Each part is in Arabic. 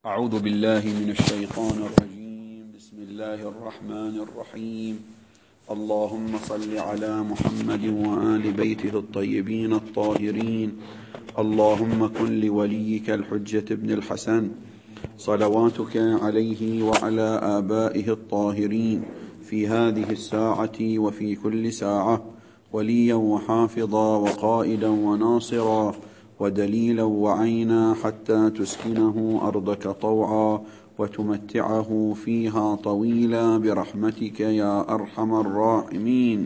أعوذ بالله من الشيطان الرجيم. بسم الله الرحمن الرحيم. اللهم صل على محمد وآل بيته الطيبين الطاهرين. اللهم كن لوليك الحجة ابن الحسن صلواتك عليه وعلى آبائه الطاهرين في هذه الساعة وفي كل ساعة وليا وحافظا وقائدا وناصرا ودليلا وعينا حتى تسكنه أرضك طوعا وتمتعه فيها طويلا برحمتك يا أرحم الراحمين.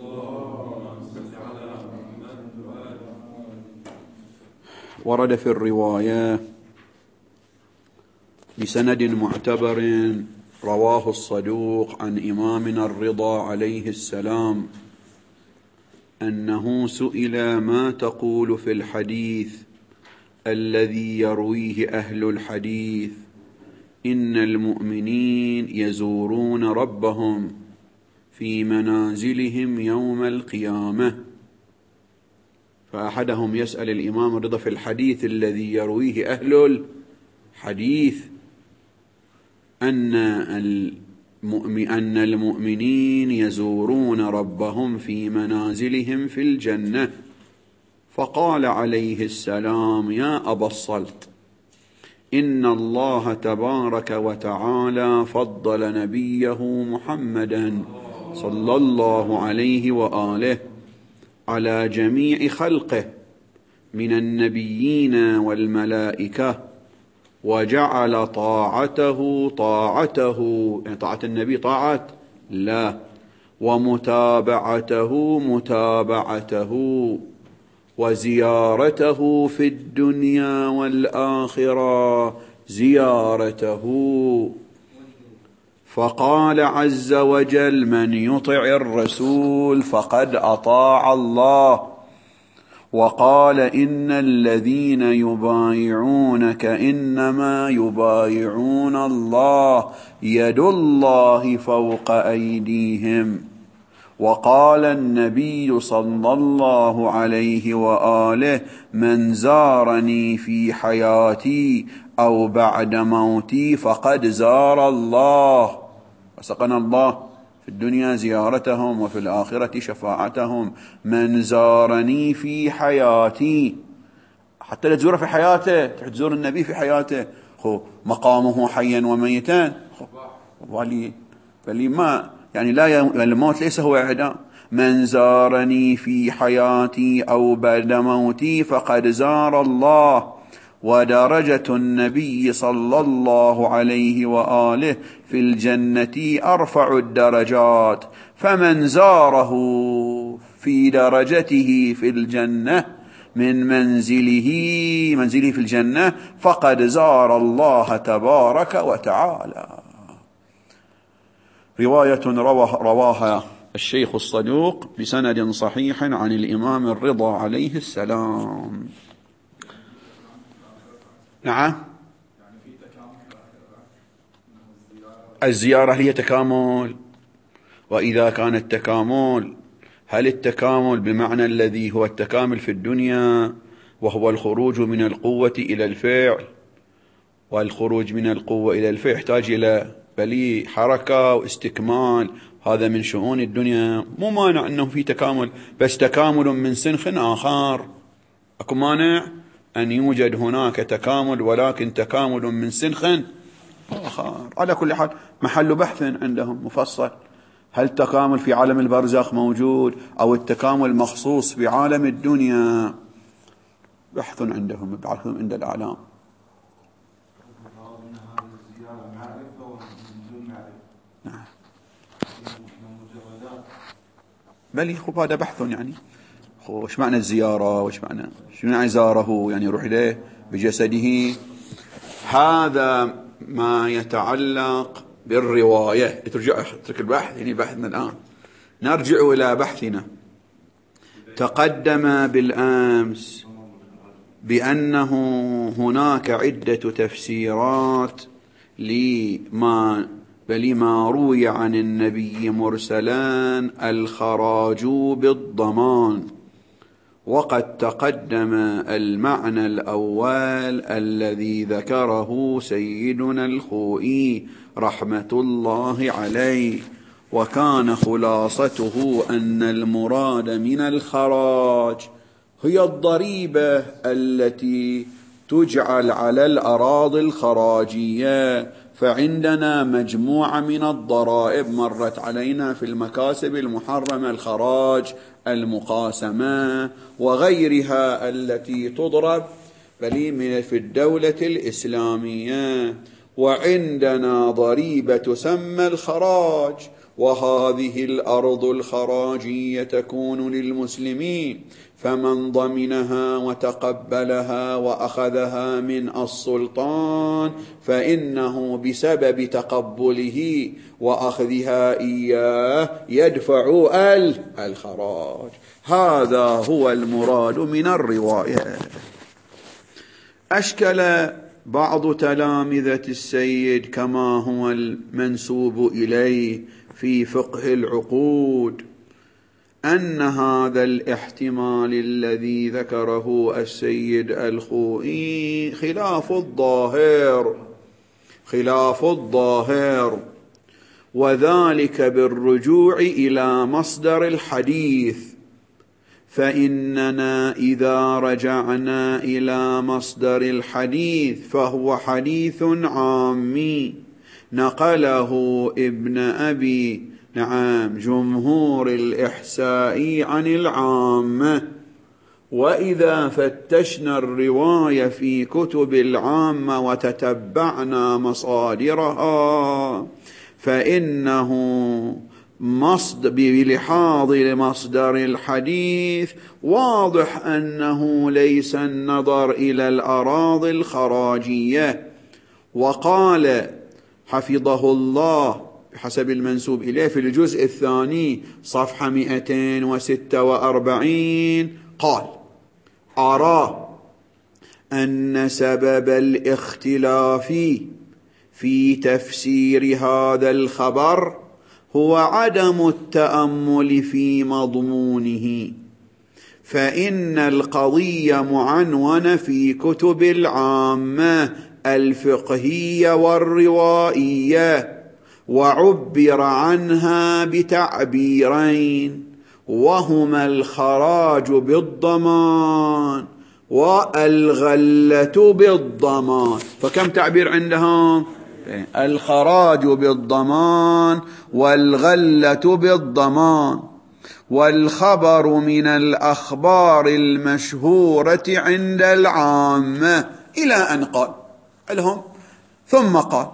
ورد في الرواية بسند معتبر رواه الصدوق عن إمامنا الرضا عليه السلام أنه سئل: ما تقول في الحديث الذي يرويه أهل الحديث إن المؤمنين يزورون ربهم في منازلهم يوم القيامة؟ فأحدهم يسأل الإمام الرضا في الحديث الذي يرويه أهل الحديث أن المؤمنين يزورون ربهم في منازلهم في الجنة، فقال عليه السلام: يا أبا الصلت، إن الله تبارك وتعالى فضل نبيه محمدا صلى الله عليه وآله على جميع خلقه من النبيين والملائكة، وجعل طاعته يعني طاعة النبي طاعة لا، ومتابعته متابعته، وزيارته في الدنيا والآخرة زيارته. فقال عز وجل: من يطع الرسول فقد أطاع الله. وقال: إن الذين يبايعونك إنما يبايعون الله يد الله فوق أيديهم. وقال النبي صلى الله عليه وآله: من زارني في حياتي أو بعد موتي فقد زار الله. وسقنا الله في الدنيا زيارتهم وفي الآخرة شفاعتهم. من زارني في حياتي، حتى لا تزوره في حياته، تزور النبي في حياته، مقامه حيا وميتا، فلي ما يعني لا الموت ليس هو إعدام. من زارني في حياتي أو بعد موتي فقد زار الله. ودرجة النبي صلى الله عليه وآله في الجنة أرفع الدرجات، فمن زاره في درجته في الجنة من منزله في الجنة فقد زار الله تبارك وتعالى. رواية رواها الشيخ الصدوق بسند صحيح عن الإمام الرضا عليه السلام. نعم، الزيارة هي تكامل. وإذا كان التكامل، هل التكامل بمعنى الذي هو التكامل في الدنيا وهو الخروج من القوة إلى الفعل، والخروج من القوة إلى الفعل يحتاج إلى بلي حركة واستكمال، هذا من شؤون الدنيا. مو مانع أنه في تكامل، بس تكامل من سنخ آخر. أكو مانع أن يوجد هناك تكامل، ولكن تكامل من سنخ آخر. على كل حال محل بحث عندهم مفصل، هل التكامل في عالم البرزخ موجود أو التكامل مخصوص في عالم الدنيا؟ بحث عندهم، بحثهم عند الأعلام. بل خب هذا بحث يعني وش معنى الزيارة، وش معنى شنو يعني زاره، يعني يروح إليه بجسده. هذا ما يتعلق بالرواية. اترك البحث، يعني بحثنا الآن نرجع إلى بحثنا. تقدم بالأمس بأنه هناك عدة تفسيرات لما روي عن النبي مرسلا: الخراج بالضمان، وقد تقدم المعنى الأول الذي ذكره سيدنا الخوئي رحمة الله عليه، وكان خلاصته أن المراد من الخراج هي الضريبة التي تجعل على الأراضي الخراجية. فعندنا مجموعة من الضرائب مرت علينا في المكاسب المحرمة، الخراج، المقاسمة وغيرها التي تضرب في الدولة الإسلامية. وعندنا ضريبة تسمى الخراج، وهذه الأرض الخراجية تكون للمسلمين، فمن ضمنها وتقبلها وأخذها من السلطان فإنه بسبب تقبله وأخذها إياه يدفع الخراج. هذا هو المراد من الرواية. أشكل بعض تلامذة السيد كما هو المنسوب إليه في فقه العقود أن هذا الاحتمال الذي ذكره السيد الخوئي خلاف الظاهر، وذلك بالرجوع إلى مصدر الحديث. فإننا إذا رجعنا إلى مصدر الحديث فهو حديث عامي نقله ابن أبي جمهور الإحساء عن العامة. وإذا فتشنا الرواية في كتب العامة وتتبعنا مصادرها فإنه بلحاظ مصدر الحديث واضح أنه ليس النظر إلى الأراضي الخراجية. وقال حفظه الله بحسب المنسوب إليه في الجزء الثاني صفحة 246 قال: أرى أن سبب الاختلاف في تفسير هذا الخبر هو عدم التأمل في مضمونه، فإن القضية معنونة في كتب العامة الفقهية والروائية، وعبر عنها بتعبيرين، وهما الخراج بالضمان والغلة بالضمان. فكم تعبير عندهم؟ الخراج بالضمان والغلة بالضمان. والخبر من الأخبار المشهورة عند العامة إلى أن قال لهم ثم قال: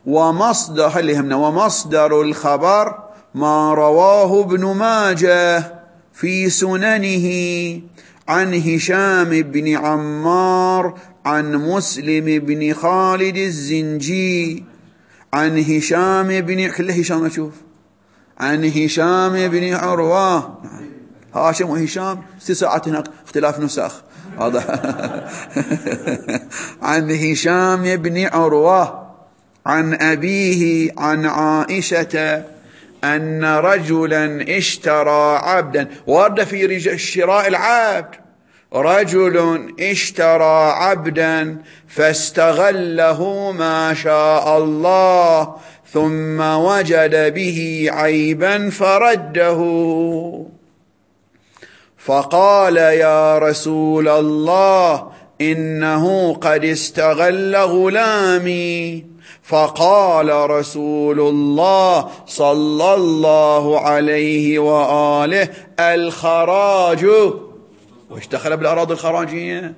ومصدر الخبر ما رواه ابن ماجه في سننه عن هشام بن عمار عن مسلم بن خالد الزنجي عن هشام بن عروة. هاشم وهشام 6 ساعات هناك اختلاف نسخ واضح. عن هشام بن عروة عن أبيه عن عائشة أن رجلا اشترى عبدا. ورد في شراء العبد: رجل اشترى عبدا فاستغله ما شاء الله ثم وجد به عيبا فرده، فقال: يا رسول الله إنه قد استغل غلامي. فقال رسول الله صلى الله عليه وآله: الخراج. وش دخل بالأراضي الخراجية؟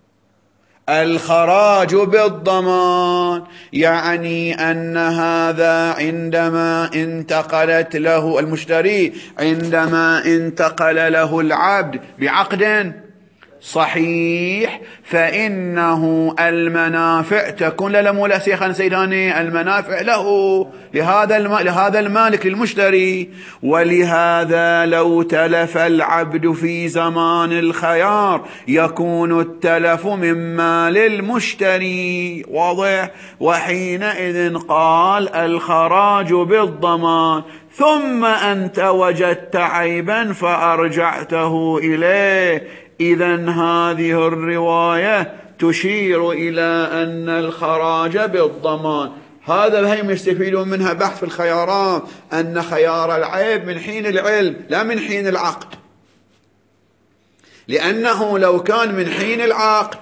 الخراج بالضمان، يعني أن هذا عندما انتقلت له المشتري، عندما انتقل له العبد بعقد صحيح، فإنه المنافع تكون لا شيخا سيداني، المنافع له لهذا المالك للمشتري. ولهذا لو تلف العبد في زمان الخيار يكون التلف من مال المشتري، واضح. وحينئذ قال: الخراج بالضمان. ثم أنت وجدت عيبا فأرجعته إليه، إذن هذه الرواية تشير إلى أن الخراج بالضمان. هذا هم يستفيدون منها بحث في الخيارات، أن خيار العيب من حين العلم لا من حين العقد، لأنه لو كان من حين العقد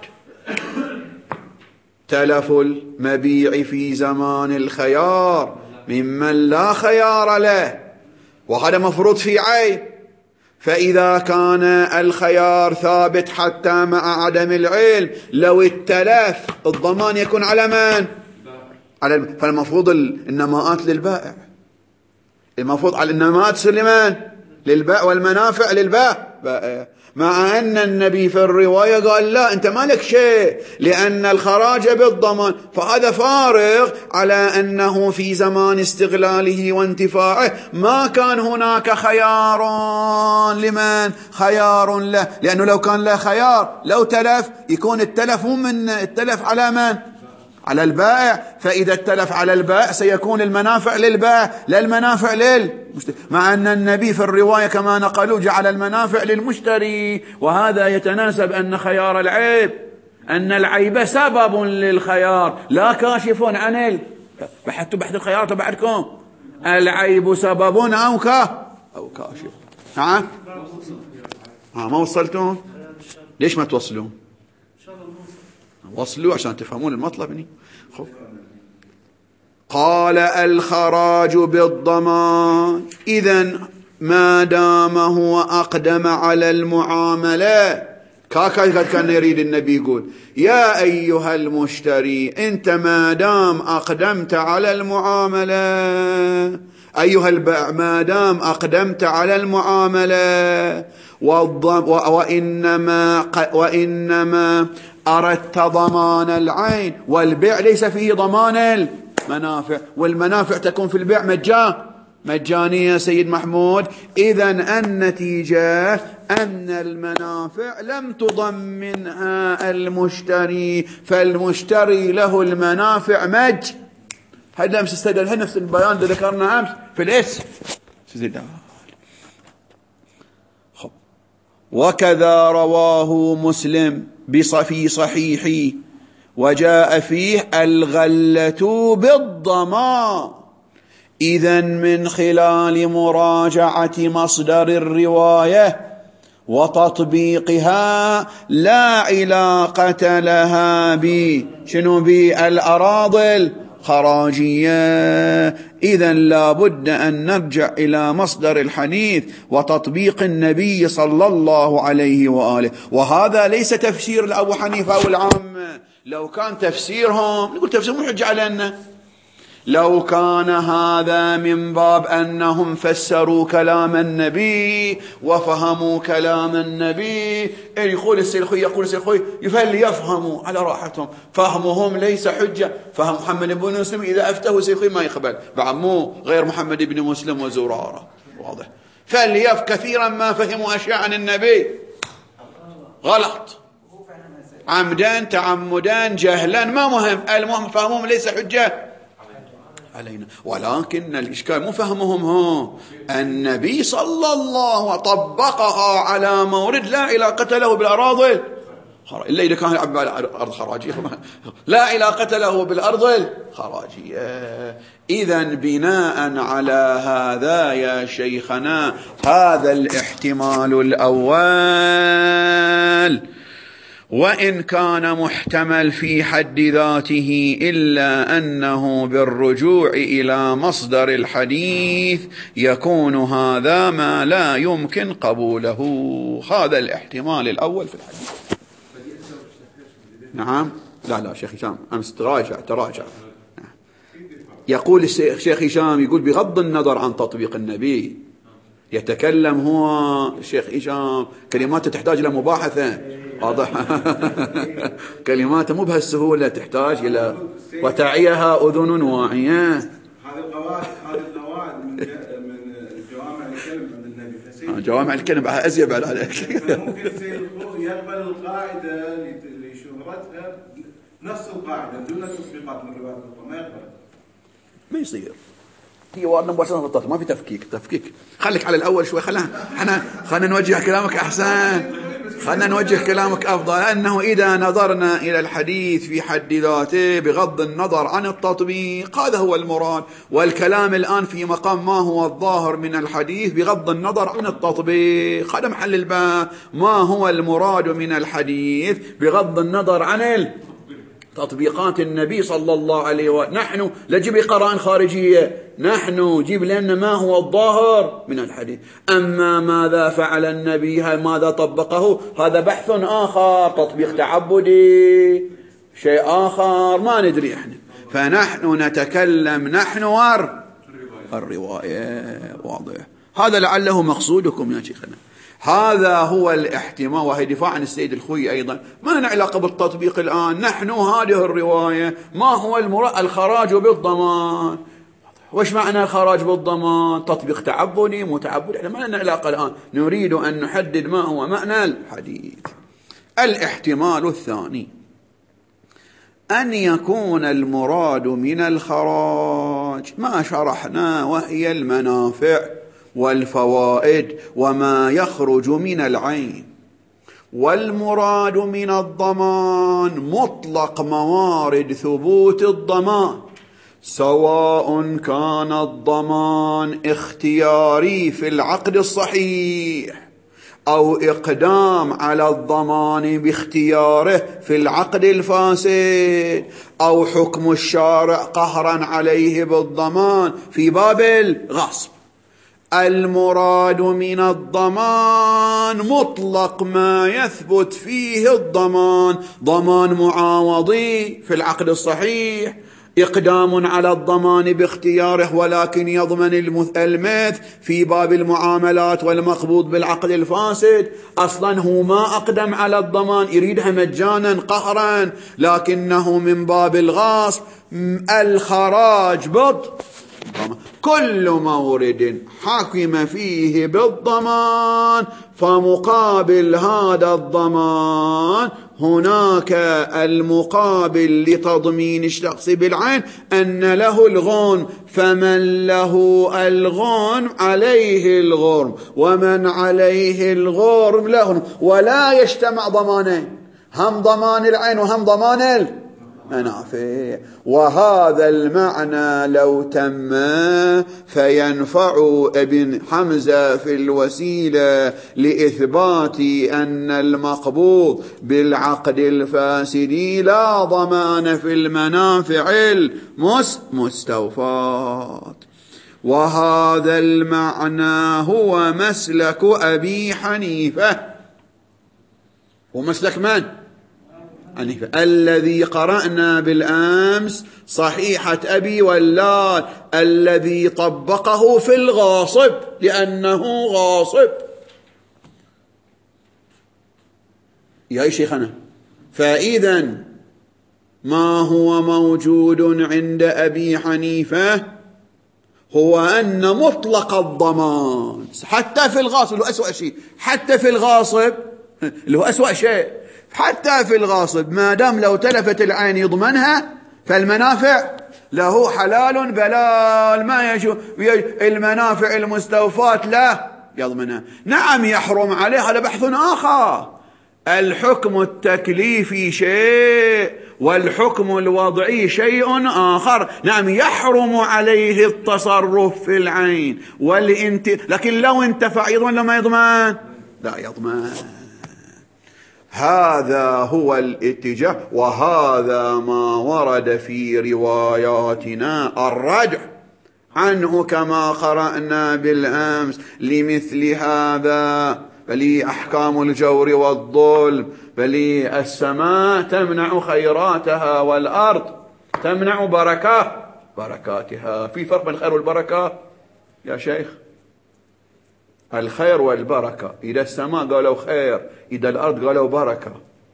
تلف المبيع في زمان الخيار ممن لا خيار له، وهذا مفروض في عيب. فإذا كان الخيار ثابت حتى مع عدم العلم، لو التلف الضمان يكون على من؟ فالمفروض النماءات للبائع، المفروض على النماءات تصير لمن؟ للبائع، والمنافع للبائع، مع أن النبي في الرواية قال لا أنت ما لك شيء لأن الخراج بالضمان. فهذا فارغ على أنه في زمان استغلاله وانتفاعه ما كان هناك خيار لمن؟ خيار له، لأنه لو كان له خيار لو تلف يكون التلف من التلف على من؟ على البائع. فإذا التلف على البائع سيكون المنافع للبائع لا المنافع للمشتري، مع أن النبي في الرواية كما نقلوا جعل المنافع للمشتري. وهذا يتناسب أن خيار العيب، أن العيب سبب للخيار لا كاشف عن بحثتوا بحث الخيار بعدكم، العيب سبب أو كاشف. نعم ما وصلتون؟ ليش ما توصلون؟ وصلوا عشان تفهمون المطلب. قال الخراج بالضمان. إذن ما دام هو أقدم على المعاملة، كان يريد النبي يقول يا أيها المشتري أنت ما دام أقدمت على المعاملة، أيها البائع ما دام أقدمت على المعاملة، وإنما أردت ضمان العين، والبيع ليس فيه ضمان المنافع، والمنافع تكون في البيع مجانية سيد محمود. إذن النتيجة أن المنافع لم تضمنها المشتري، فالمشتري له المنافع هذا أمس استدل نفس البيان اللي ذكرنا أمس في الاسم. وكذا رواه مسلم في صحيحه وجاء فيه الغلة بالضمان. إذن من خلال مراجعة مصدر الرواية وتطبيقها لا علاقة لها بالأراضي الخراجية، إذن لا بد أن نرجع إلى مصدر الحديث وتطبيق النبي صلى الله عليه وآله. وهذا ليس تفسير لأبو حنيفة أو العامة، لو كان تفسيرهم نقول تفسير محج علينا، لو كان هذا من باب أنهم فسروا كلام النبي وفهموا كلام النبي، يقول السلخوي يفهموا على راحتهم، فهمهم ليس حجة. فهم محمد بن مسلم إذا أفته السلخوي ما يقبل، بعمو غير محمد بن مسلم وزرارة، واضح. فليف كثيرا ما فهموا أشياء عن النبي غلط، عمدا تعمدا جهلا ما مهم، المهم فهمهم ليس حجة علينا. ولكن الإشكال مو فهمهم، هو النبي صلى الله طبقها على مورد لا علاقة له بالأراضي إلا إذا كان يلعب على الأرض خراجية، لا علاقة له بالأرض الخراجية. إذن بناء على هذا يا شيخنا هذا الاحتمال الأول وإن كان محتمل في حد ذاته، إلا أنه بالرجوع إلى مصدر الحديث يكون هذا ما لا يمكن قبوله. هذا الاحتمال الأول في الحديث. نعم لا شيخ هشام أمس تراجع. يقول الشيخ هشام يقول بغض النظر عن تطبيق النبي، يتكلم هو الشيخ هشام كلماته تحتاج إلى مباحثة، واضح. كلماته مو بهالسهولة، تحتاج إلى وتعيها أذن واعية. هذه القواعد من جوامع الكلم عند النبي، جوامع الكلم أزيد بعد عليك. ممكن يقبل القاعدة لشهرتها نفس القاعدة دون تطبيقات من روايات أخرى، ما يقبل، ما يصير. هي واردنا مباشرة، ما في تفكيك. خليك على الأول شوي، خلينا نوجه كلامك أحسن. خلنا نوجه كلامك أفضل، أنه إذا نظرنا إلى الحديث في حد ذاته بغض النظر عن التطبيق هذا هو المراد، والكلام الآن في مقام ما هو الظاهر من الحديث بغض النظر عن التطبيق. هذا محل الباب، ما هو المراد من الحديث بغض النظر عن تطبيقات النبي صلى الله عليه وسلم. نحن لا نجيب قرائن خارجية، نحن نجيب لنا ما هو الظاهر من الحديث. أما ماذا فعل النبي، ماذا طبقه، هذا بحث آخر، تطبيق تعبدي شيء آخر ما ندري احنا. فنحن نتكلم نحن الرواية واضح. هذا لعله مقصودكم يا شيخنا. هذا هو الاحتمال، وهي دفاع عن السيد الخوي أيضا. ما لنا علاقة بالتطبيق الآن، نحن هذه الرواية ما هو المراد، الخراج بالضمان. وش معنى الخراج بالضمان؟ تطبيق تعبدي متعبدي، احنا ما لنا علاقة الآن، نريد أن نحدد ما هو معنى الحديث. الاحتمال الثاني أن يكون المراد من الخراج ما شرحنا، وهي المنافع والفوائد وما يخرج من العين. والمراد من الضمان مطلق موارد ثبوت الضمان، سواء كان الضمان اختياري في العقد الصحيح أو إقدام على الضمان باختياره في العقد الفاسد، أو حكم الشارع قهرا عليه بالضمان في باب الغصب. المراد من الضمان مطلق ما يثبت فيه الضمان، ضمان معاوضي في العقد الصحيح، إقدام على الضمان باختياره ولكن يضمن المثل في باب المعاملات والمقبوض بالعقد الفاسد. أصلا هو ما أقدم على الضمان، يريدها مجانا قهرا، لكنه من باب الغصب. الخراج كل مورد حكم فيه بالضمان، فمقابل هذا الضمان هناك المقابل لتضمين الشخص بالعين أن له الغنم، فمن له الغنم عليه الغرم، ومن عليه الغرم له، ولا يجتمع ضمانين، هم ضمان العين وهم ضمان المنافع. وهذا المعنى لو تم فينفع ابن حمزة في الوسيلة لإثبات أن المقبوض بالعقد الفاسد لا ضمان في المنافع المستوفات. وهذا المعنى هو مسلك أبي حنيفة. ومسلك من؟ حنيفة الذي قرأنا بالأمس صحيحة أبي ولاد، الذي طبقه في الغاصب لأنه غاصب. يا شيخنا، فإذا ما هو موجود عند أبي حنيفة هو أن مطلق الضمان حتى في الغاصب اللي هو أسوأ شيء، حتى في الغاصب اللي هو أسوأ شيء، حتى في الغاصب ما دام لو تلفت العين يضمنها، فالمنافع له حلال بلال، ما يشوف المنافع المستوفات لا يضمنها. نعم يحرم عليه، هذا بحث آخر. الحكم التكليفي شيء والحكم الوضعي شيء آخر. نعم يحرم عليه التصرف في العين لكن لو انتفع يضمن لما يضمن لا يضمن. هذا هو الاتجاه، وهذا ما ورد في رواياتنا الرجع عنه كما قرأنا بالأمس. لمثل هذا بل أحكام الجور والظلم، بل السماء تمنع خيراتها والأرض تمنع بركاتها. في فرق بين الخير والبركة يا شيخ؟ الخير والبركة، إذا السماء قالوا خير، إذا الأرض قالوا بركة.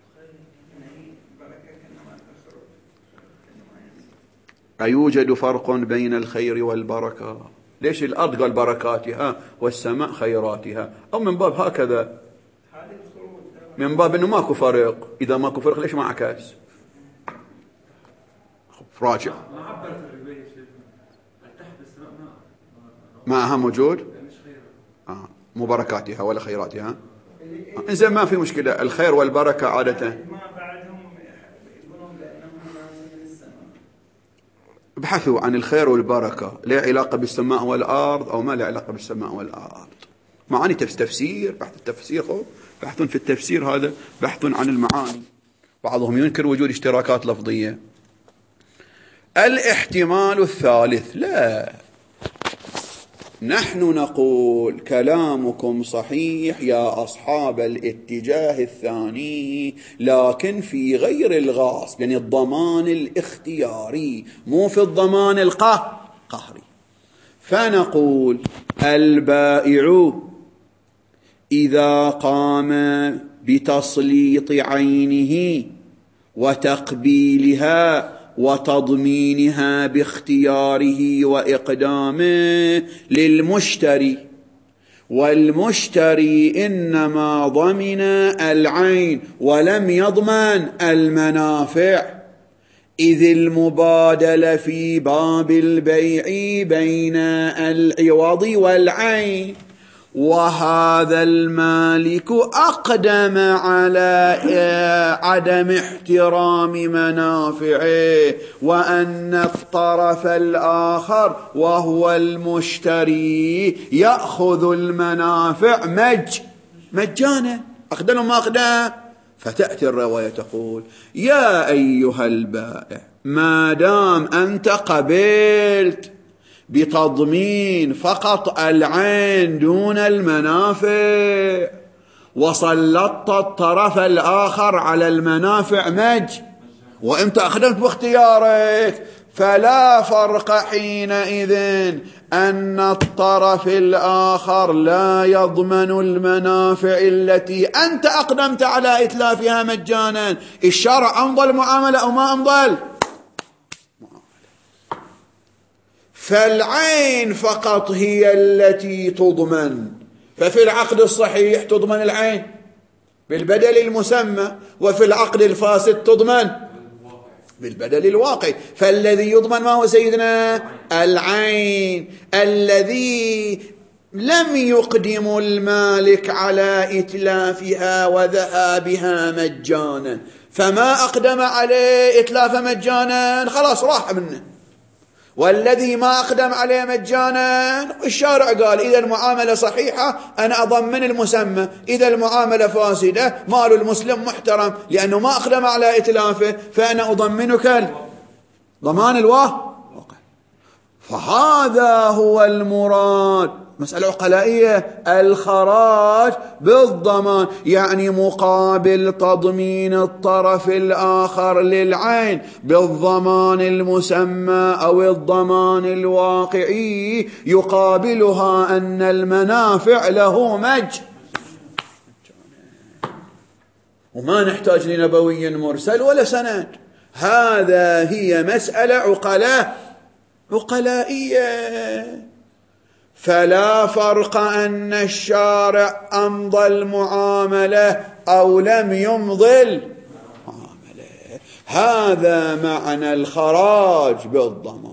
أيوجد فرق بين الخير والبركة؟ ليش الأرض قال بركاتها والسماء خيراتها؟ أو من باب هكذا، من باب أنه ماكو فرق. إذا ماكو فرق ليش ما عكس؟ راجع معها موجود مو بركاتها ولا خيراتها. إنزين ما في مشكلة. الخير والبركة عادة ابحثوا عن الخير والبركة، له علاقة بالسماء والأرض أو ما له علاقة بالسماء والأرض. معاني تفسير، بحث التفسير، بحث في التفسير هذا بحث عن المعاني. بعضهم ينكر وجود اشتراكات لفظية. الاحتمال الثالث، لا، نحن نقول كلامكم صحيح يا أصحاب الاتجاه الثاني، لكن في غير الغاصب، يعني الضمان الاختياري، مو في الضمان القهري. فنقول البائع إذا قام بتسليط عينه وتقبيلها وتضمينها باختياره وإقدامه للمشتري، والمشتري إنما ضمن العين ولم يضمن المنافع، إذ المبادلة في باب البيع بين العوض والعين، وهذا المالك أقدم على عدم احترام منافعه، وأن الطرف الآخر وهو المشتري يأخذ المنافع مجانا، أقدم ما أقدم. فتأتي الرواية تقول يا أيها البائع، ما دام أنت قبلت بتضمين فقط العين دون المنافع، وسلطت الطرف الآخر على المنافع وأنت أخذت باختيارك، فلا فرق حينئذ أن الطرف الآخر لا يضمن المنافع التي أنت أقدمت على إتلافها مجانا. الشرع أمضى المعاملة أو ما أمضى؟ فالعين فقط هي التي تضمن. ففي العقد الصحيح تضمن العين بالبدل المسمى، وفي العقد الفاسد تضمن بالبدل الواقع. فالذي يضمن ما هو سيدنا؟ العين، الذي لم يقدم المالك على إتلافها وذهابها مجانا، فما أقدم عليه إتلاف مجانا خلاص راح منه. والذي ما أقدم عليه مجانا الشارع قال إذا المعاملة صحيحة أنا أضمن المسمى، إذا المعاملة فاسدة مال المسلم محترم لأنه ما أقدم على إتلافه فأنا أضمنك ضمان الواقع. فهذا هو المراد، مسألة عقلائية، الخراج بالضمان، يعني مقابل تضمين الطرف الآخر للعين بالضمان المسمى أو الضمان الواقعي، يقابلها أن المنافع له وما نحتاج لنبوي مرسل ولا سند. هذا هي مسألة عقلائية. فلا فرق أن الشارع أمضى المعاملة أو لم يمضي المعاملة، هذا معنى الخراج بالضمان.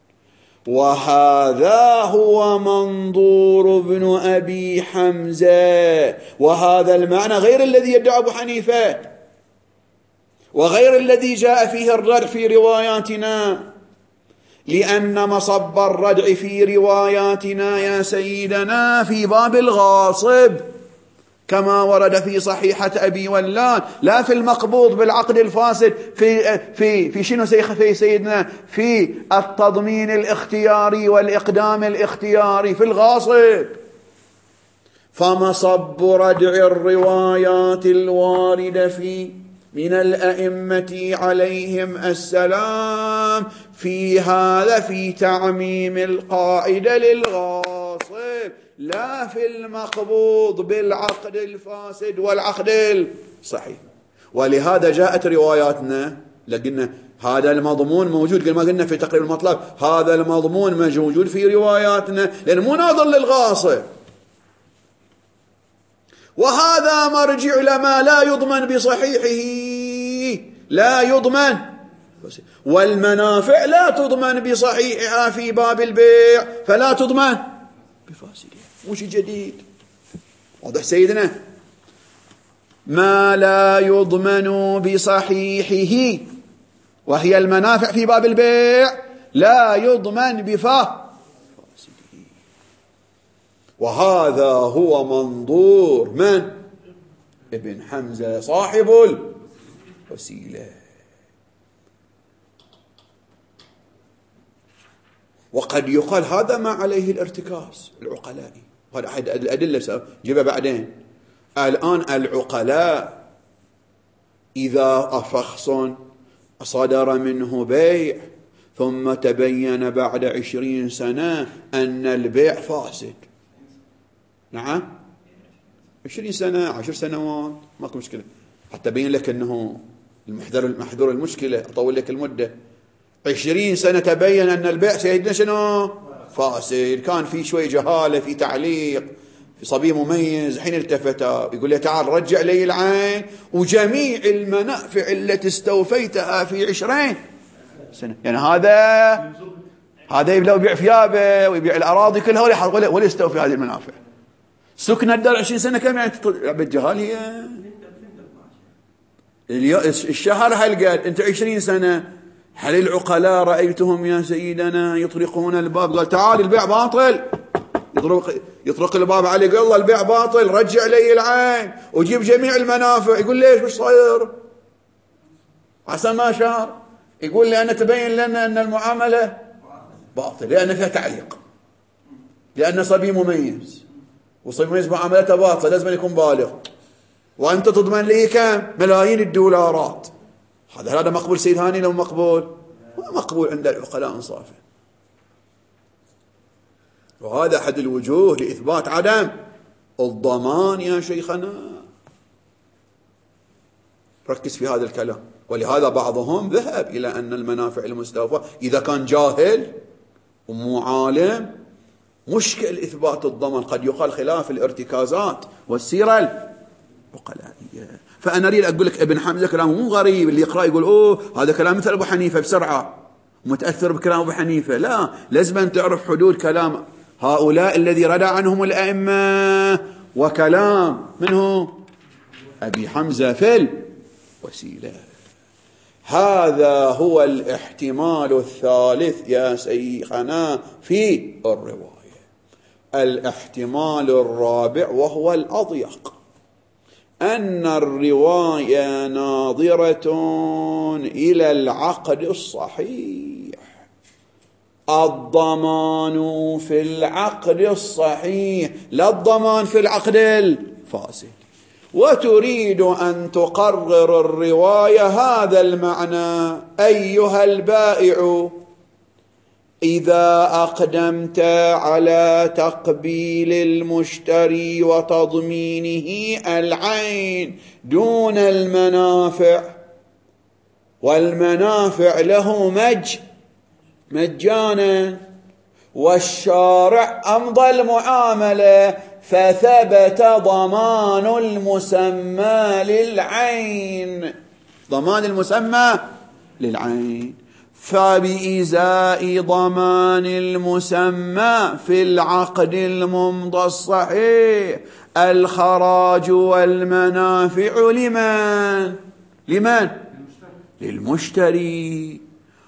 وهذا هو منظور ابن أبي حمزة، وهذا المعنى غير الذي يدعى أبو حنيفة، وغير الذي جاء فيه الردع في رواياتنا، لأن مصب الردع في رواياتنا يا سيدنا في باب الغاصب كما ورد في صحيحة أبي ولان، لا في المقبوض بالعقد الفاسد، في شنو في سيدنا؟ في التضمين الاختياري والإقدام الاختياري في الغاصب. فمصب ردع الروايات الواردة من الأئمة عليهم السلام في هذا في تعميم القاعدة للغاصب، لا في المقبوض بالعقد الفاسد والعقد الصحيح. ولهذا جاءت رواياتنا لقلنا هذا المضمون موجود، قل ما قلنا في تقريب المطلب هذا المضمون موجود في رواياتنا لأنه مناظر للغاصب. وهذا مرجع لما لا يضمن بصحيحه، لا يضمن، والمنافع لا تضمن بصحيحها في باب البيع فلا تضمن بفاسدها. وش جديد؟ واضح سيدنا؟ ما لا يضمن بصحيحه، وهي المنافع في باب البيع لا يضمن بفاسده. وهذا هو منظور من؟ ابن حمزة صاحب الوسيلة. وقد يقال هذا ما عليه الارتكاز العقلائي، وهذا أحد الأدلة جيبها بعدين. الآن العقلاء إذا شخص صدر منه بيع ثم تبين بعد 20 سنة أن البيع فاسد، نعم 20 سنة 10 سنوات ماكو مشكلة، حتى أبين لك أنه المحذور المشكلة، أطول لك المدة. 20 سنة تبين أن البيع سيدنا شنو؟ فاسد. كان في شوي جهالة في تعليق، في صبي مميز، حين التفت يقول له تعال رجع لي العين وجميع المنافع التي استوفيتها في 20 سنة. يعني هذا لو يبيع ثيابه ويبيع الأراضي كلها ولا يستوفي هذه المنافع. سكن الدار 20 سنة كم يعني؟ بالجهالية الشهر هالقد، أنت 20 سنة. هل العقلاء رأيتهم يا سيدنا يطرقون الباب؟ قال تعال البيع باطل، يطرق الباب عليه قال الله البيع باطل رجع لي العين وجيب جميع المنافع. يقول ليش مش صاير؟ عسى ما شهر. يقول لأن تبين لنا أن المعاملة باطل لأن فيها تعليق، لأن صبي مميز، وصبي مميز معاملته باطل لازم يكون بالغ، وأنت تضمن لي كم؟ ملايين الدولارات. هذا مقبول سيد هاني لو مقبول؟ ما مقبول عند العقلاء انصافا. وهذا أحد الوجوه لإثبات عدم الضمان يا شيخنا. ركز في هذا الكلام. ولهذا بعضهم ذهب إلى أن المنافع المستوفى إذا كان جاهل ومو عالم مشكل إثبات الضمان، قد يقال خلاف الارتكازات والسيرة العقلائية. فأنا أريد أقول لك ابن حمزة كلامه مو غريب، اللي يقرأ يقول أوه هذا كلام مثل أبو حنيفة بسرعة متأثر بكلام أبو حنيفة. لا، لازم أن تعرف حدود كلام هؤلاء الذي رد عنهم الأئمة وكلام منه أبي حمزة في الوسيلة. هذا هو الاحتمال الثالث يا شيخنا في الرواية. الاحتمال الرابع وهو الأضيق، أن الرواية ناظرة إلى العقد الصحيح، الضمان في العقد الصحيح لا الضمان في العقد الفاسد. وتريد أن تقرر الرواية هذا المعنى أيها البائع: إذا أقدمت على تقبيل المشتري وتضمينه العين دون المنافع، والمنافع له مجانا، والشارع أمضى المعاملة فثبت ضمان المسمى للعين، ضمان المسمى للعين، فبإزاء ضمان المسمى في العقد الممضى الصحيح الخراج والمنافع لمن؟ للمشتري.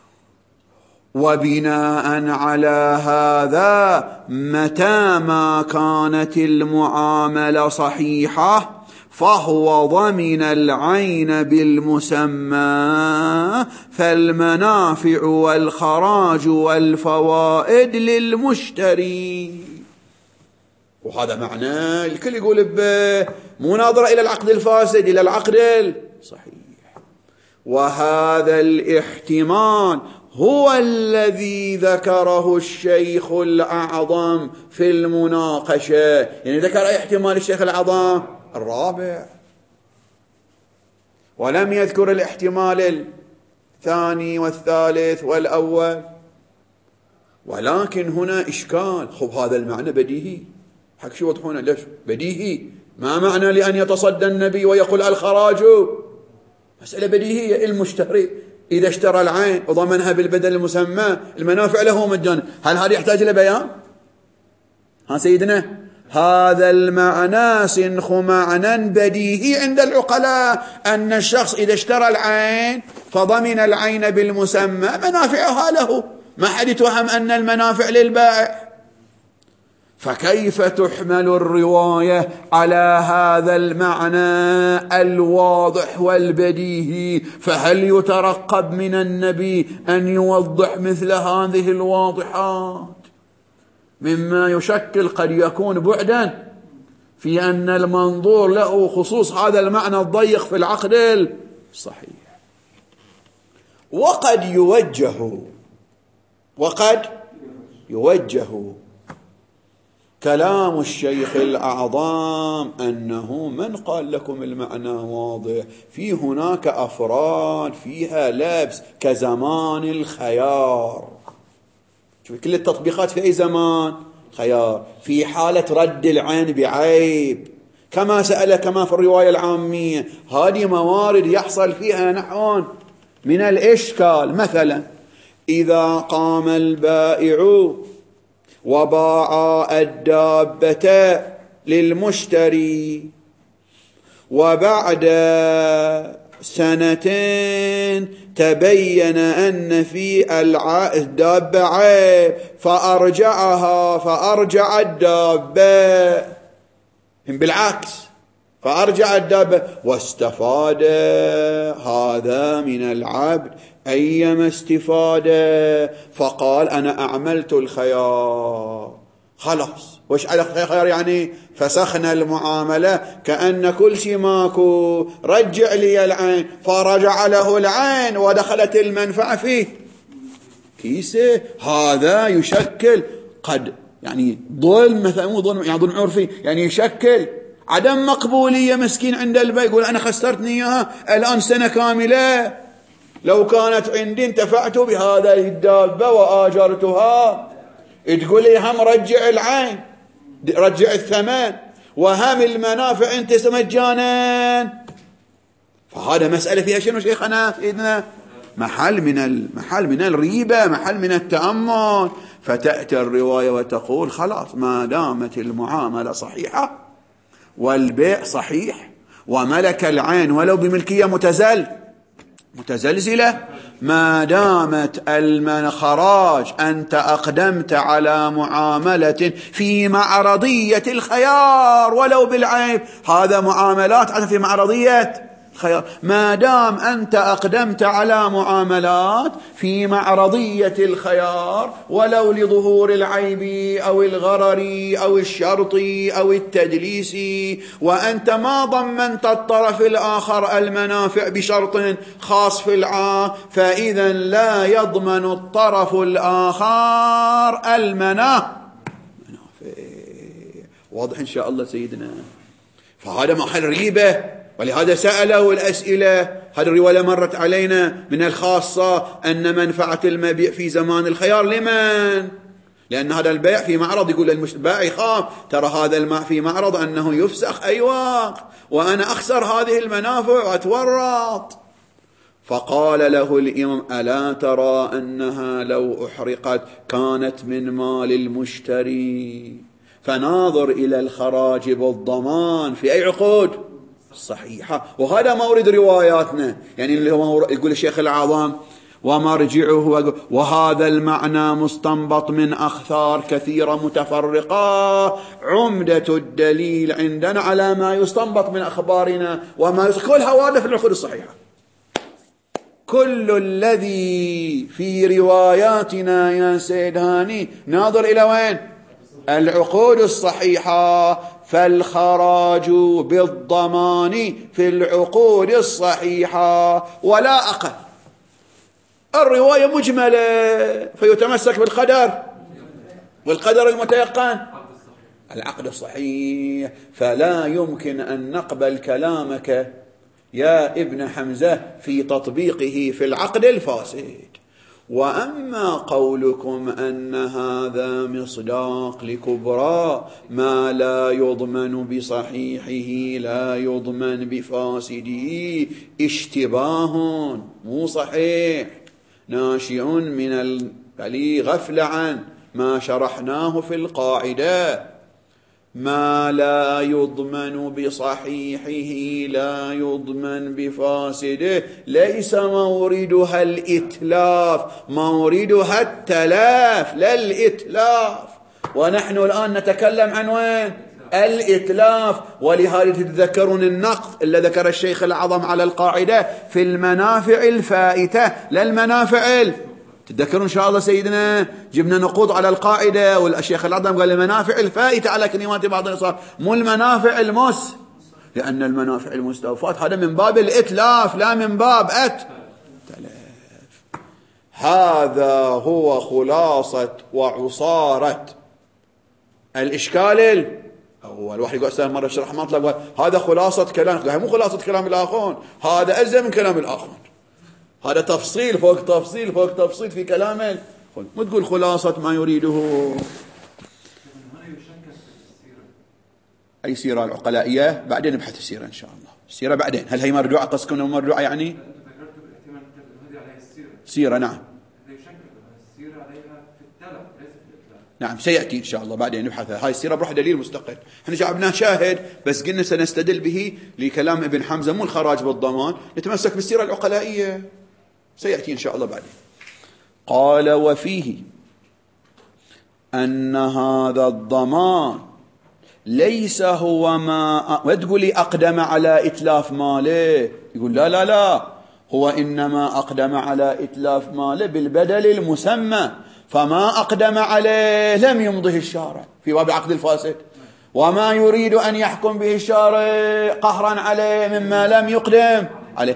وبناء على هذا متى ما كانت المعاملة صحيحة فهو ضمن العين بالمسمى، فالمنافع والخراج والفوائد للمشتري. وهذا معنى الكل يقول مو ناظرة إلى العقد الفاسد، إلى العقد الصحيح. وهذا الاحتمال هو الذي ذكره الشيخ الأعظم في المناقشة. يعني ذكر أي احتمال الشيخ الأعظم؟ الرابع، ولم يذكر الاحتمال الثاني والثالث والأول. ولكن هنا إشكال. خب هذا المعنى بديهي، حق شو وضحونا ليش بديهي؟ ما معنى لأن يتصدى النبي ويقول الخراج؟ مسألة بديهية. المشتري إذا اشترى العين وضمنها بالبدل المسمى المنافع له مجانا، هل هذا يحتاج إلى بيان؟ ها سيدنا، هذا المعنى سنخ معنى بديهي عند العقلاء، أن الشخص إذا اشترى العين فضمن العين بالمسمى منافعها له، ما حد يتوهم أن المنافع للبائع. فكيف تحمل الرواية على هذا المعنى الواضح والبديهي؟ فهل يترقب من النبي أن يوضح مثل هذه الواضحات مما يشكل قد يكون بعدا في أن المنظور له خصوص هذا المعنى الضيق في العقد الصحيح؟ وقد يوجه كلام الشيخ الأعظم أنه من قال لكم المعنى واضح؟ في هناك أفراد فيها لبس كزمان الخيار. شوف كل التطبيقات في أي زمان خيار، في حالة رد العين بعيب كما سأل كما في الرواية العامية. هذه موارد يحصل فيها نحو من الإشكال. مثلا إذا قام البائع وباع الدابة للمشتري وبعد سنتين تبين أن في الدابة عيب فأرجع الدابة، بالعكس فأرجع الدابة واستفاد هذا من العبد أيما استفادة، فقال أنا أعملت الخيار خلاص. وش على الخيار؟ يعني فسخنا المعاملة كأن كل شيء ماكو، رجع لي العين، فرجع له العين ودخلت المنفعة فيه كيسه. هذا يشكل قد يعني ظلم، مثلا مو ظلم يعني ظلم عرفي، يعني يشكل عدم مقبولية مسكين عند البيع، يقول أنا خسرتني إياها الآن سنة كاملة، لو كانت عندي انتفعت بهذا الدابة وآجرتها. تقول لي هم رجع العين، رجع الثمن، وهم المنافع انت مجانا. فهذا مسألة فيها شنو شيخنا سيدنا؟ محل من الريبة، محل من التأمل. فتأتي الرواية وتقول خلاص ما دامت المعاملة صحيحة والبيع صحيح وملك العين ولو بملكية متزلزلة، ما دامت خراج أنت أقدمت على معاملة في معرضية الخيار ولو بالعيب، هذا معاملات في معرضية خيار. ما دام أنت أقدمت على معاملات في معرضية الخيار ولو لظهور العيب أو الغرر أو الشرط أو التدليس، وأنت ما ضمنت الطرف الآخر المنافع بشرط خاص في العام، فإذا لا يضمن الطرف الآخر المنافع. واضح إن شاء الله سيدنا؟ فهذا محل ريبة، ولهذا سأله الأسئلة. هذه الرواية مرت علينا من الخاصة أن منفعة المبيع في زمان الخيار لمن؟ لأن هذا البيع في معرض، يقول البائع يخاف ترى هذا الماء في معرض أنه يفسخ أي وقت وأنا أخسر هذه المنافع وأتورط. فقال له الإمام ألا ترى أنها لو أحرقت كانت من مال المشتري، فناظر إلى الخراج بالضمان في أي عقود صحيحة. وهذا مورد رواياتنا، يعني اللي هو يقول الشيخ الأعظم ومرجعه، وهذا المعنى مستنبط من أخثار كثيرة متفرقة، عمدة الدليل عندنا على ما يستنبط من أخبارنا وما كلها واردة في العقود الصحيحة. كل الذي في رواياتنا يا سيد هاني ناظر إلى وين؟ العقود الصحيحة. فالخراج بالضمان في العقود الصحيحة ولا أقل. الرواية مجملة فيتمسك بالقدر المتيقن، العقد الصحيح. فلا يمكن أن نقبل كلامك يا ابن حمزة في تطبيقه في العقد الفاسد. وأما قولكم أن هذا مصداق لكبرى ما لا يضمن بصحيحه لا يضمن بفاسده، اشتباه مو صحيح، ناشئ من غفلة عن ما شرحناه في القاعدة. ما لا يضمن بصحيحه لا يضمن بفاسده، ليس موردها الإتلاف، موردها التلاف لا الإتلاف. ونحن الآن نتكلم عن وين؟ الإتلاف. ولهذا تتذكرون النقد اللي ذكر الشيخ الأعظم على القاعدة في المنافع الفائتة لا المنافع تتذكرون إن شاء الله سيدنا جبنا نقود على القاعدة، والشيخ الأعظم قال المنافع الفائتة على كلمات بعض الإصحاب مو المنافع لأن المنافع المستوفات هذا من باب الإتلاف لا من باب التلف. هذا هو خلاصة وعصارة الإشكال الأول. واحد يقول أستاذ مرة شرح مطلب هذا خلاصة كلام، مو خلاصة كلام الآخرون، هذا أزم من كلام الآخرون، هذا تفصيل فوق تفصيل فوق تفصيل في كلامه. مو تقول خلاصة ما يريده. أي سيرة العقلائية بعدين نبحث السيرة إن شاء الله، السيرة بعدين. هل هي مرجوعة قصكم أو مرجوعة يعني سيرة؟ نعم نعم سيأتي إن شاء الله بعدين نبحثها. هاي السيرة بروح دليل مستقل. احنا جعبناه شاهد بس قلنا سنستدل به لكلام ابن حمزة مو الخراج بالضمان، نتمسك بالسيرة العقلائية سيأتي إن شاء الله بعدين. قال وفيه أن هذا الضمان ليس هو ما وتقولي أقدم على إتلاف ماله، يقول لا لا لا، هو إنما أقدم على إتلاف ماله بالبدل المسمى، فما أقدم عليه لم يمضه الشارع في باب العقد الفاسد، وما يريد أن يحكم به الشارع قهرا عليه مما لم يقدم عليه.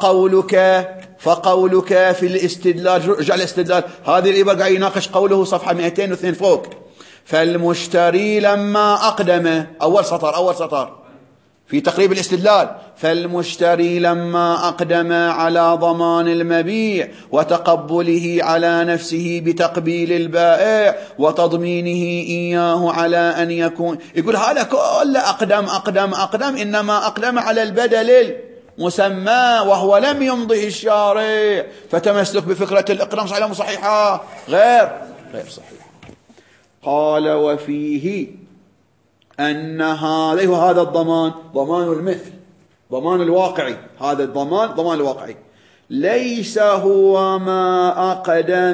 فقولك في الاستدلال، رجع الاستدلال هذه الإبرة قاعد يناقش قوله صفحة 202 فوق، فالمشتري لما أقدم أول سطر في تقريب الاستدلال، فالمشتري لما أقدم على ضمان المبيع وتقبله على نفسه بتقبيل البائع وتضمينه إياه على أن يكون، يقول هذا كل أقدم إنما أقدم على البدل المسمى وهو لم يمضه الشارع، فتمسك بفكرة الإقدام صحيحة صحيحة غير صحيحة. قال وفيه أن هذا الضمان ضمان المثل، ضمان الواقعي، هذا ضمان الواقعي ليس هو ما أقدم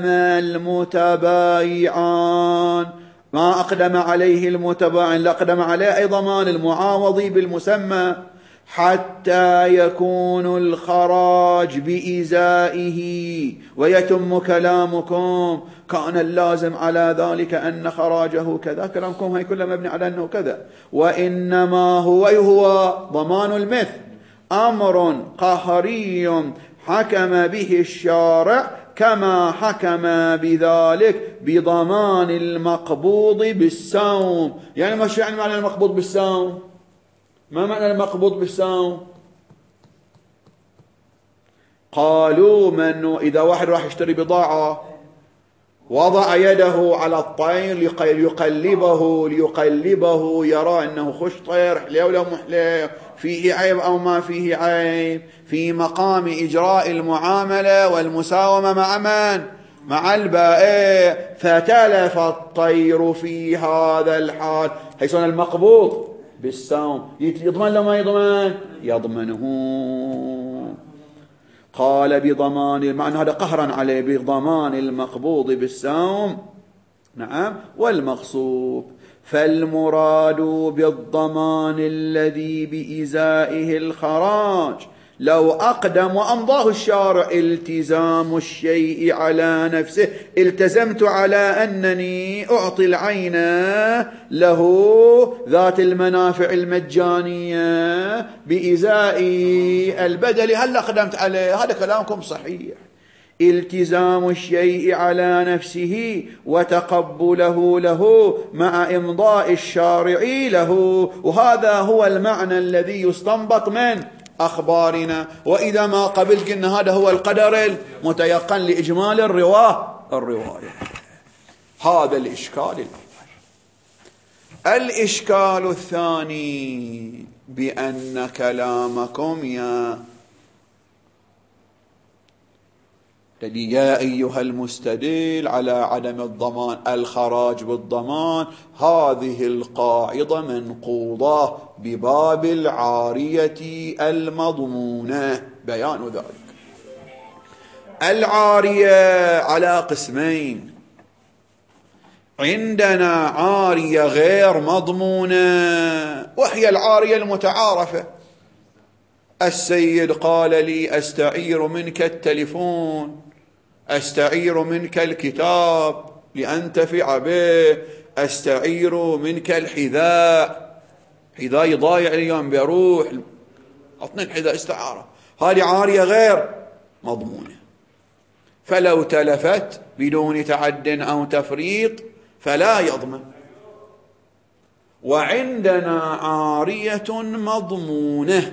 المتبايعان، ما أقدم عليه المتبايعان لا أقدم عليه أي ضمان المعاوض بالمسمى، حتى يكون الخراج بإزائه. ويتم كلامكم كان اللازم على ذلك أن خراجه كذا، كلامكم هاي كله مبني على أنه كذا. وإنما هو ضمان المثل أمر قهري حكم به الشارع كما حكم بذلك بضمان المقبوض بالسوم. يعني ما شو يعني معنى المقبوض بالسوم؟ ما معنى المقبوض بالسوم؟ قالوا من إذا واحد راح يشتري بضاعة وضع يده على الطير ليقلبه يرى أنه خش طير حليه ولا محليه، فيه عيب أو ما فيه عيب، في مقام إجراء المعاملة والمساومة مع من؟ مع البائع، فتلف الطير في هذا الحال، هيسون المقبوض بالسوم يضمن لما يضمن يضمنه. قال بضمان، معنى هذا قهرا عليه بضمان المقبوض بالسوم. نعم. والمغصوب، فالمراد بالضمان الذي بإزائه الخراج لو أقدم وأمضاه الشارع التزام الشيء على نفسه، التزمت على أنني أعطي العين له ذات المنافع المجانية بإزاء البدل، هل أقدمت عليه؟ هذا كلامكم صحيح. التزام الشيء على نفسه وتقبله له مع إمضاء الشارع له، وهذا هو المعنى الذي يستنبط من أخبارنا. وإذا ما قبلت قلنا هذا هو القدر المتيقن لإجمال الرواية. هذا الإشكال الأول. الإشكال الثاني بأن كلامكم يا يا أيها المستدل على عدم الضمان الخراج بالضمان، هذه القاعدة منقوضة بباب العارية المضمونة. بيان ذلك. العارية على قسمين: عندنا عارية غير مضمونة وهي العارية المتعارفة. السيد قال لي أستعير منك التليفون، أستعير منك الكتاب لأنتفع به، أستعير منك الحذاء، حذاء ضايع اليوم بيروح، أعطني الحذاء استعارة. هذه عارية غير مضمونة، فلو تلفت بدون تعد أو تفريط فلا يضمن. وعندنا عارية مضمونة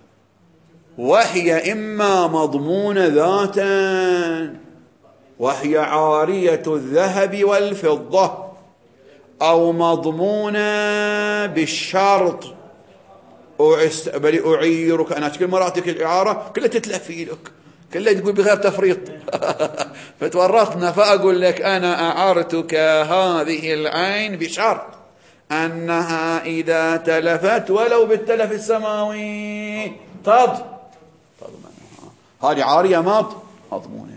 وهي إما مضمونة ذاتا، وهي عارية الذهب والفضة، أو مضمونة بالشرط. بل أعيرك أنا كل مراتك الإعارة كلها تتلفي لك، كلها تقول بغير تفريط فتورطنا، فأقول لك أنا أعرتك هذه العين بشرط أنها إذا تلفت ولو بالتلف السماوي تضمنها. هذه عارية مضمونة.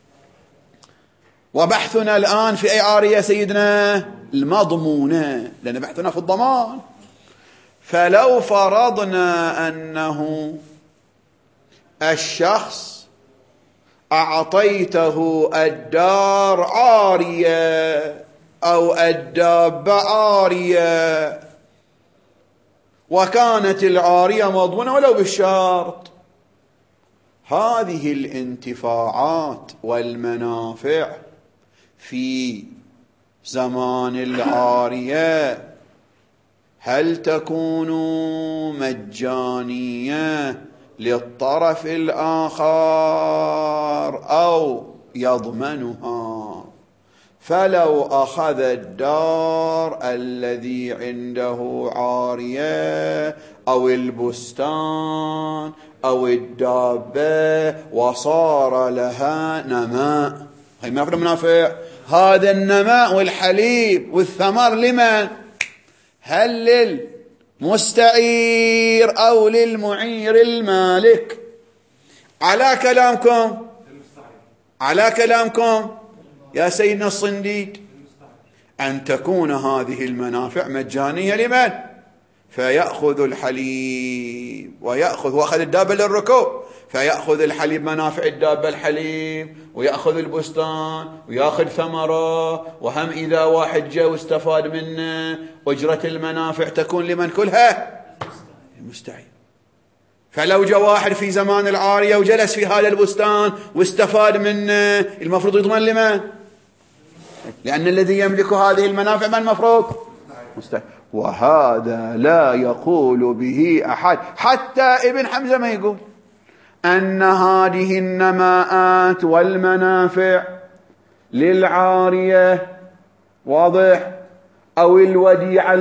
وبحثنا الآن في أي عارية سيدنا؟ المضمونة، لأن بحثنا في الضمان. فلو فرضنا أنه الشخص أعطيته الدار عارية أو الدابة عارية، وكانت العارية مضمونة ولو بالشرط، هذه الانتفاعات والمنافع في زمان العارية هل تكون مجانية للطرف الآخر أو يضمنها؟ فلو أخذ الدار الذي عنده عارية أو البستان أو الدابة وصار لها نماء، هي منافع منافع، هذا النماء والحليب والثمر لمن؟ هل للمستعير أو للمعير المالك؟ على كلامكم يا سيدنا الصنديد أن تكون هذه المنافع مجانية لمن؟ فيأخذ الحليب وأخذ الدابة للركوب، فيأخذ الحليب منافع الدابة الحليب، ويأخذ البستان ويأخذ ثمرة، وهم إذا واحد جاء واستفاد منه أجرة المنافع تكون لمن كلها؟ المستعير. فلو جاء واحد في زمان العارية وجلس في هذا البستان واستفاد منه، المفروض يضمن لمن؟ لأن الذي يملك هذه المنافع من المفروض؟ مستعير. وهذا لا يقول به أحد، حتى ابن حمزة ما يقول أن هذه النماءات والمنافع للعارية، واضح؟ أو الوديعة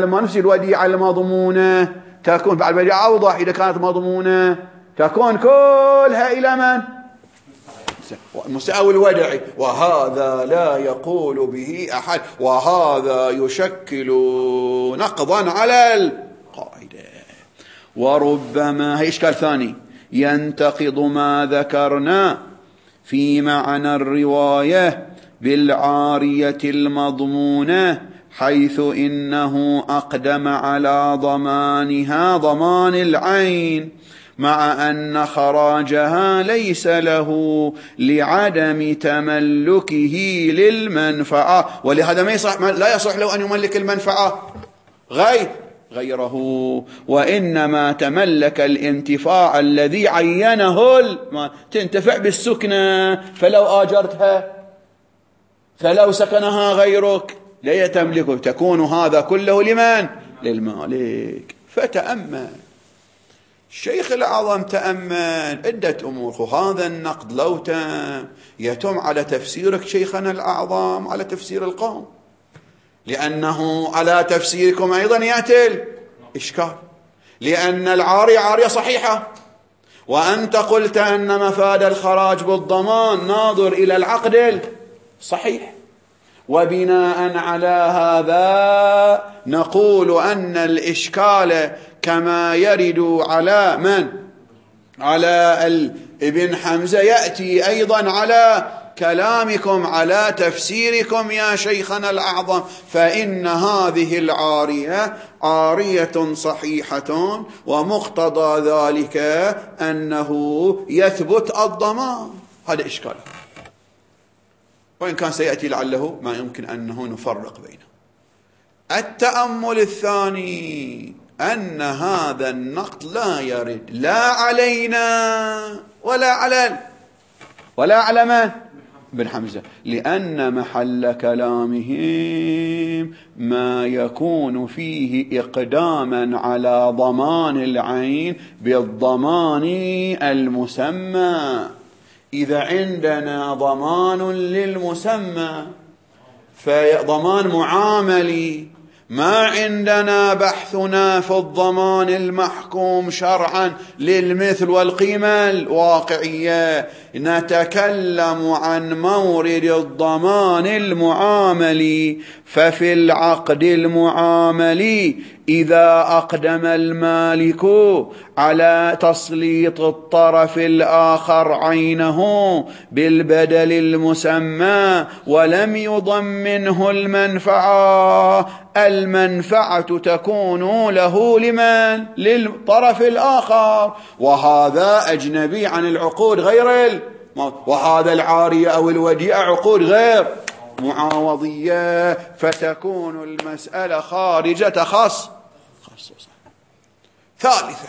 المضمونة تكون بعد الوديعة أوضح، إذا كانت مضمونة تكون كلها إلى من؟ المستعير الودعي. وهذا لا يقول به أحد، وهذا يشكل نقضا على القاعدة. وربما هي إشكال ثاني ينتقض ما ذكرنا في معنى الرواية بالعارية المضمونة، حيث إنه أقدم على ضمانها ضمان العين، مع أن خراجها ليس له لعدم تملكه للمنفعة. ولهذا لا يصح له أن يملك المنفعة غيره، وإنما تملك الانتفاع الذي عينه تنتفع بالسكنة، فلو آجرتها فلو سكنها غيرك لا تملكه، تكون هذا كله لمن؟ للمالك. فتأمل الشيخ الأعظم، تأمل عدة أمور. هذا النقد لو يتم على تفسيرك شيخنا الأعظم على تفسير القوم، لأنه على تفسيركم أيضا يأتي الإشكال، لأن العارية عارية صحيحة، وأنت قلت أن مفاد الخراج بالضمان ناظر إلى العقد الصحيح. وبناء على هذا نقول أن الإشكال كما يرد على من؟ على ابن حمزة يأتي أيضا على كلامكم، على تفسيركم يا شيخنا الأعظم. فإن هذه العارية عارية صحيحة، ومقتضى ذلك أنه يثبت الضمان. هذا إشكال، وإن كان سيأتي لعله ما يمكن أنه نفرق بينه. التأمل الثاني أن هذا النقد لا يرد لا علينا ولا على من؟ ابن حمزة، لأن محل كلامهم ما يكون فيه إقداما على ضمان العين بالضمان المسمى. إذا عندنا ضمان للمسمى فضمان معاملي، ما عندنا بحثنا في الضمان المحكوم شرعا للمثل والقيمة الواقعية. نتكلم عن مورد الضمان المعاملي. ففي العقد المعاملي إذا أقدم المالك على تسليط الطرف الآخر عينه بالبدل المسمى ولم يضمنه المنفعة تكون له لمن؟ للطرف الآخر، وهذا أجنبي عن العقود غير وهذا العارية أو الوديعة عقود غير معاوضية، فتكون المسألة خارجة خاصة. ثالثا،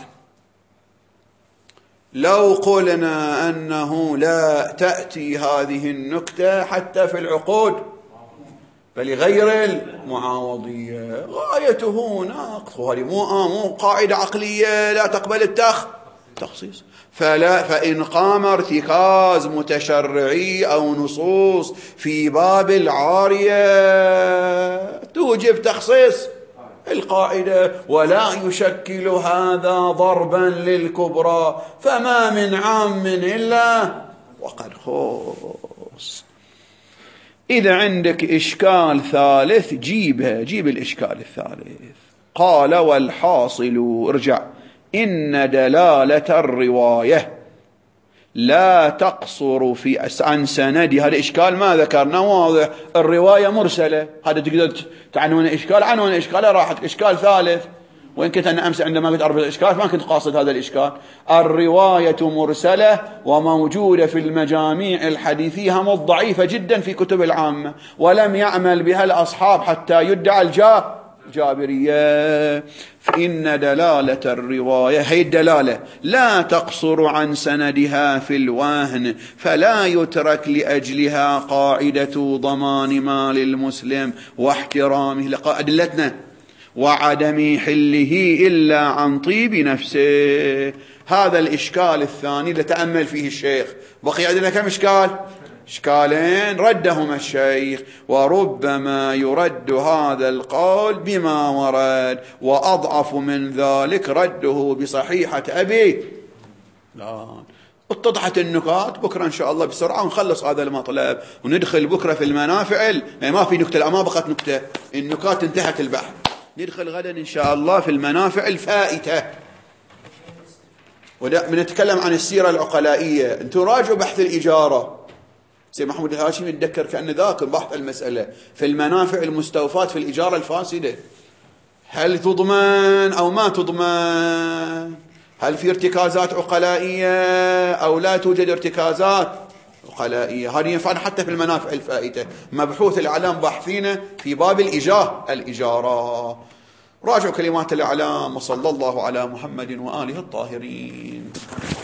لو قلنا أنه لا تأتي هذه النكتة حتى في العقود فلغير المعاوضية، غايته ناقض، وهذه مو قاعدة عقلية لا تقبل التخصيص. فإن قام ارتكاز متشرعي أو نصوص في باب العارية توجب تخصيص القاعدة، ولا يشكل هذا ضربا للكبرى، فما من عام إلا وقد خص. إذا عندك إشكال ثالث جيب الإشكال الثالث. قال والحاصل، ارجع، إن دلالة الرواية لا تقصر عن سندي. هذا إشكال ما ذكرنا واضح، الرواية مرسلة، هذا تقدر تعنون إشكال، عنون إشكال راحت. إشكال ثالث، وإن كنت أنا أمس عندما قلت أربع إشكال ما كنت قاصد هذا الإشكال. الرواية مرسلة وموجودة في المجاميع الحديثية الضعيفة جدا في كتب العامة، ولم يعمل بها الأصحاب حتى يدعى الجابرية. فإن دلالة الرواية، هي الدلالة، لا تقصر عن سندها في الوهن، فلا يترك لأجلها قاعدة ضمان مال المسلم واحترامه لأدلتنا وعدم حله إلا عن طيب نفسه. هذا الإشكال الثاني لتأمل فيه الشيخ. بقي عندنا كم إشكال؟ إشكالين ردهما الشيخ، وربما يرد هذا القول بما ورد، وأضعف من ذلك رده بصحيحة أبي. لا، اتضحت النكات. بكرة إن شاء الله بسرعة ونخلص هذا المطلب وندخل بكرة في المنافع. ما في نكتة، ما بقت نكتة، النكات انتهت البحث. ندخل غدا إن شاء الله في المنافع الفائتة، ونتكلم عن السيرة العقلائية. انتم راجعوا بحث الإجارة، سيد محمود الهاشمي يتذكر كأن ذاك بحث المسألة في المنافع المستوفات في الإجارة الفاسدة، هل تضمن أو ما تضمن؟ هل في ارتكازات عقلائية أو لا توجد ارتكازات عقلائية؟ هذه ينفعنا حتى في المنافع الفائتة، مبحوث الإعلام باحثين في باب الإجارة. راجعوا كلمات الإعلام، وصلى الله على محمد وآله الطاهرين.